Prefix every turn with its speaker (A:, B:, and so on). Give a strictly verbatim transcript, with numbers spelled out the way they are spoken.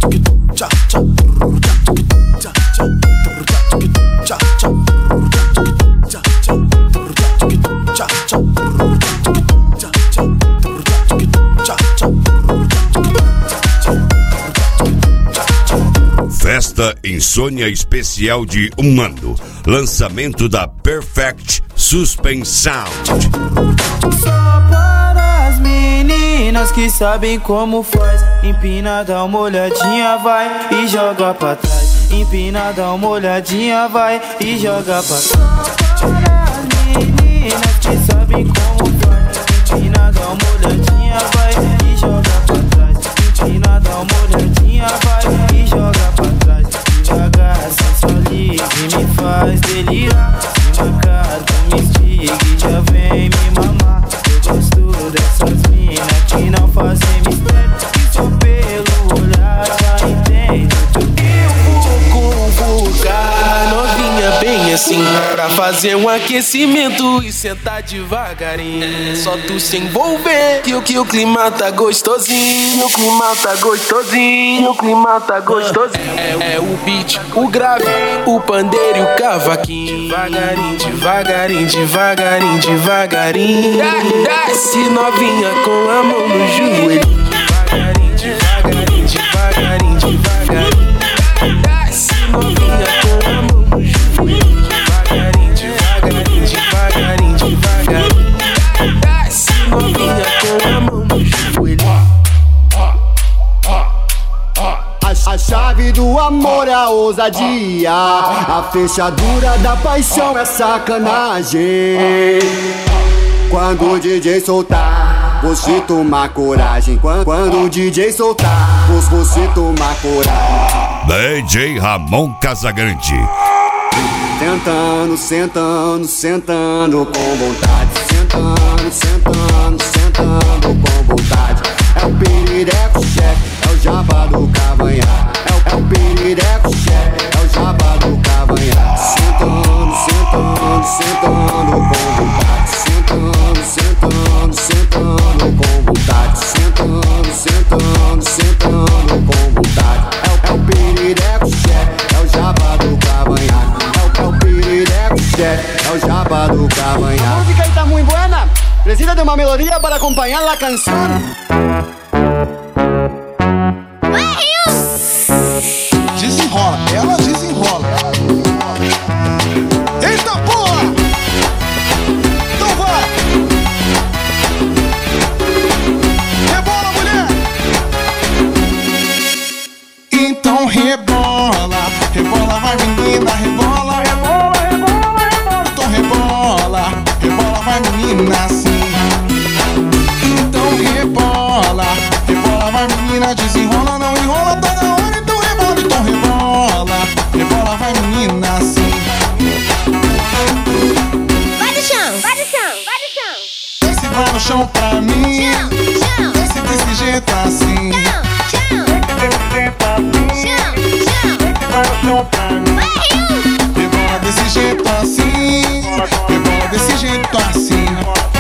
A: Festa Insônia Especial de um ano. Lançamento da Perfect Suspension.
B: Só para as meninas que sabem como faz. Empina, dá uma olhadinha, vai e joga pra trás. Empina, dá uma olhadinha, vai e joga pra trás. Só para as meninas que sabem como faz. Empina, dá uma olhadinha, vai e joga pra trás. Empina, dá uma olhadinha, vai e joga pra trás. Devagar, sensualiza e me faz delirar. Se marcado, me estiga e já vem me mamar. Eu gosto dessas minas que não fazem mistério, que só pelo olhar já entende.
C: Eu vou convocar novinha bem assim, pra fazer um aquecimento e sentar devagarinho. Só tu se envolver que o que o clima tá gostosinho. O clima tá gostosinho. O clima tá gostosinho. É, é o beat, o grave, o pandeiro e o cavaquinho. Devagarinho, devagarinho, devagarinho, devagarinho. Desce novinha com a mão no joelho. Devagarinho, devagarinho, devagarinho, devagarinho. Desce novinha com a mão no joelho. Devagarinho, devagarinho, devagarinho, devagarinho. Desce novinha com a mão no joelho.
D: A chave do amor é a ousadia, a fechadura da paixão é sacanagem. Quando o D J soltar, você tomar coragem. Quando, quando o D J soltar, você tomar coragem.
A: D J Ramon Casagrande.
D: Sentando, sentando, sentando com vontade. Sentando, sentando, sentando com vontade. É o pirireco chefe, é o jabá do cavanhaque. É o, é o pirireco chefe, é o jabá do cavanhaque. Sentando, sentando, sentando com vontade. Sentando, sentando, sentando com vontade. Sentando, sentando, sentando com vontade. É o, é o pirireco chefe, é o jabá do cavanhaque. É o, é o pirireco chefe, é o jabá do cavanhaque. A música está muito buena. Precisa de uma melodia para acompanhar a canção.
E: Desenrola, ela desenrola. Eita porra! Então vai! Rebola, mulher! Então rebola, rebola, vai menina, rebola, rebola, rebola, rebola. Então rebola, rebola, vai menina assim. Então rebola, rebola, vai menina, desenrola, não enrola, tá na hora, então rebola, então rebola, rebola, vai menina assim.
F: Vai no chão, vai no chão, vai no chão.
E: Desce, vai no chão pra mim.
F: Chão, chão.
E: Desce desse jeito assim.
F: Chão, chão.
E: Desce desse jeito assim.
F: Chão, chão.
E: Desce, vai no chão pra mim.
F: Vai, Rio.
E: Rebola desse jeito assim. Rebola desse jeito assim.